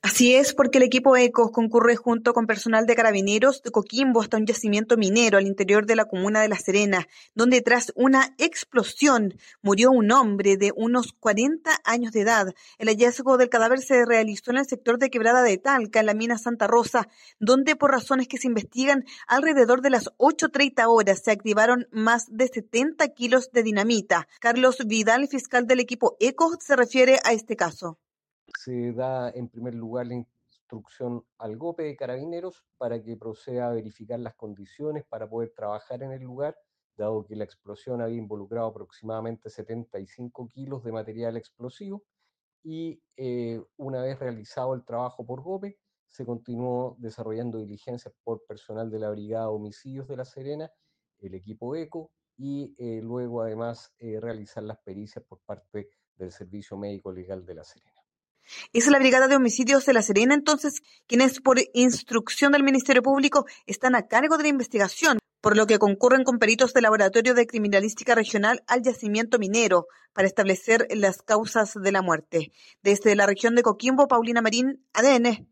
Así es, porque el equipo ECOS concurre junto con personal de Carabineros de Coquimbo hasta un yacimiento minero al interior de la comuna de La Serena, donde tras una explosión murió un hombre de unos 40 años de edad. El hallazgo del cadáver se realizó en el sector de Quebrada de Talca, en la mina Santa Rosa, donde por razones que se investigan, alrededor de las 8:30 horas se activaron más de 70 kilos de dinamita. Carlos Vidal, fiscal del equipo ECOS, se refiere a este caso. Se da en primer lugar la instrucción al GOPE de Carabineros para que proceda a verificar las condiciones para poder trabajar en el lugar, dado que la explosión había involucrado aproximadamente 75 kilos de material explosivo y una vez realizado el trabajo por GOPE, se continuó desarrollando diligencias por personal de la Brigada de Homicidios de La Serena, el equipo ECO y luego además realizar las pericias por parte del Servicio Médico Legal de La Serena. Es la Brigada de Homicidios de La Serena, entonces, quienes por instrucción del Ministerio Público están a cargo de la investigación, por lo que concurren con peritos del Laboratorio de Criminalística Regional al yacimiento minero para establecer las causas de la muerte. Desde la región de Coquimbo, Paulina Marín, ADN.